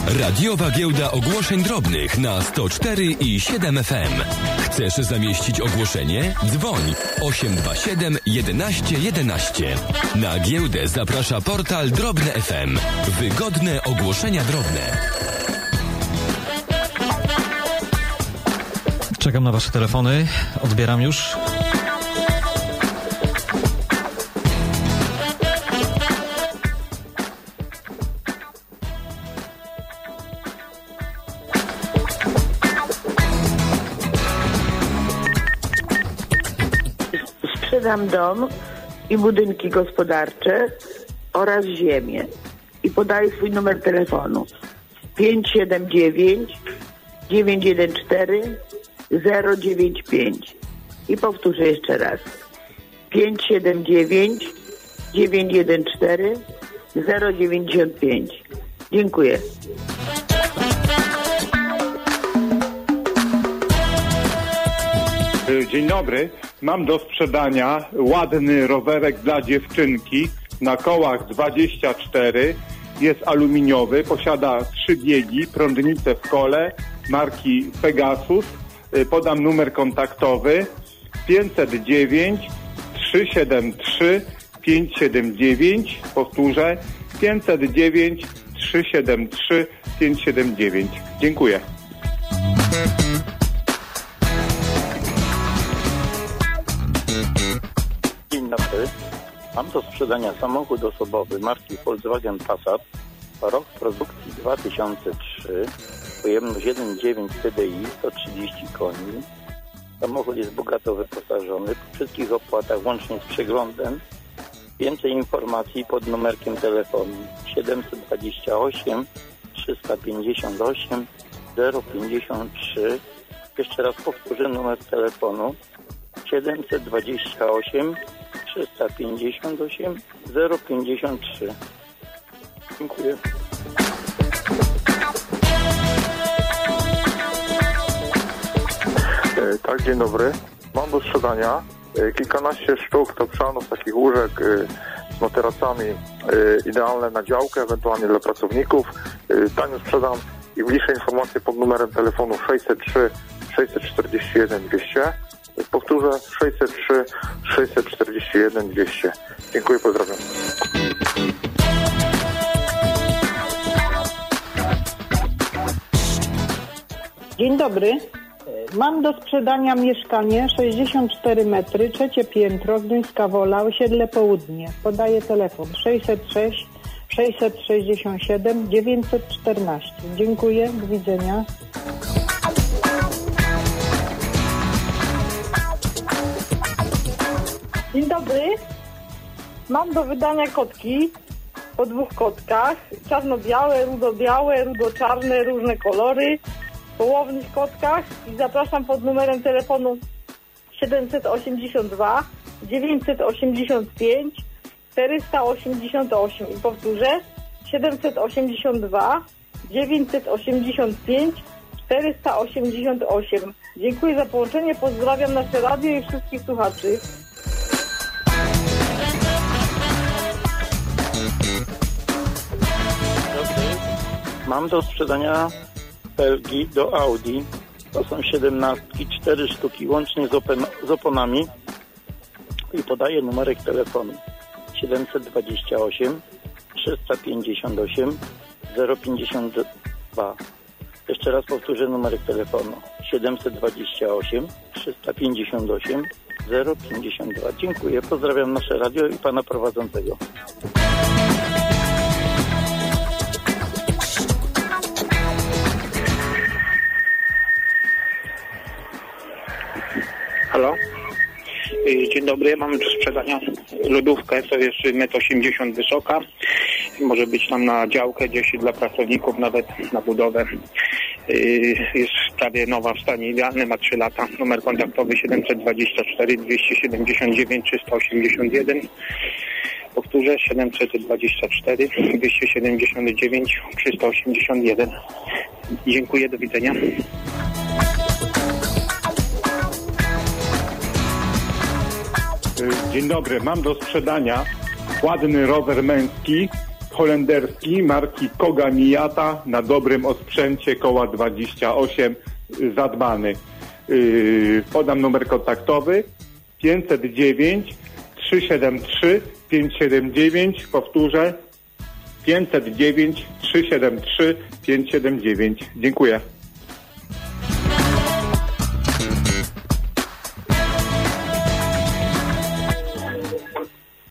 Radiowa Giełda Ogłoszeń Drobnych na 104,7 FM. Chcesz zamieścić ogłoszenie? Dzwoń 827 11 11. Na giełdę zaprasza portal Drobne FM. Wygodne ogłoszenia drobne. Czekam na wasze telefony. Odbieram już. Sprzedam dom i budynki gospodarcze oraz ziemię i podaję swój numer telefonu 579 914 095 i powtórzę jeszcze raz 579 914 095. Dziękuję. Dzień dobry. Mam do sprzedania ładny rowerek dla dziewczynki na kołach 24. Jest aluminiowy, posiada 3 biegi, prądnicę w kole marki Pegasus. Podam numer kontaktowy 509 373 579. Powtórzę 509 373 579. Dziękuję. Dzień dobry. Mam do sprzedania samochód osobowy marki Volkswagen Passat, rok produkcji 2003, pojemność 1,9 TDI, 130 koni. Samochód jest bogato wyposażony, po wszystkich opłatach łącznie z przeglądem. Więcej informacji pod numerkiem telefonu 728 358 053. Jeszcze raz powtórzę numer telefonu 728 358 053. Dziękuję. Tak, dzień dobry. Mam do sprzedania kilkanaście sztuk toprzanów, takich łóżek z materacami, idealne na działkę, ewentualnie dla pracowników. Tanio sprzedam i bliższe informacje pod numerem telefonu 603 641 200. Powtórzę 603 641 200. Dziękuję, pozdrawiam. Dzień dobry. Mam do sprzedania mieszkanie 64 metry, 3 piętro, Gdyńska Wola, osiedle Południe. Podaję telefon 606 667 914. Dziękuję, do widzenia. Dzień dobry. Mam do wydania kotki o 2 kotkach. Czarno-białe, rudo-białe, rudo-czarne, różne kolory. Po łownych kotkach i zapraszam pod numerem telefonu 782 985 488 i powtórzę 782 985 488. Dziękuję za połączenie, pozdrawiam nasze radio i wszystkich słuchaczy. Mam do sprzedania felgi do Audi. To są 17, 4 sztuki łącznie z oponami i podaję numerek telefonu 728 358 052. Jeszcze raz powtórzę numerek telefonu 728 358 052. Dziękuję, pozdrawiam nasze radio i pana prowadzącego. Halo? Dzień dobry, mamy do sprzedania lodówkę, to jest 1,80 m wysoka. Może być tam na działkę gdzieś dla pracowników, nawet na budowę. Jest prawie nowa, w stanie idealnym, ma 3 lata. Numer kontaktowy 724 279 381. Powtórzę 724 279 381. Dziękuję, do widzenia. Dzień dobry, mam do sprzedania ładny rower męski holenderski marki Koga Mijata na dobrym osprzęcie koła 28 zadbany. Podam numer kontaktowy 509 373 579, powtórzę 509 373 579. Dziękuję.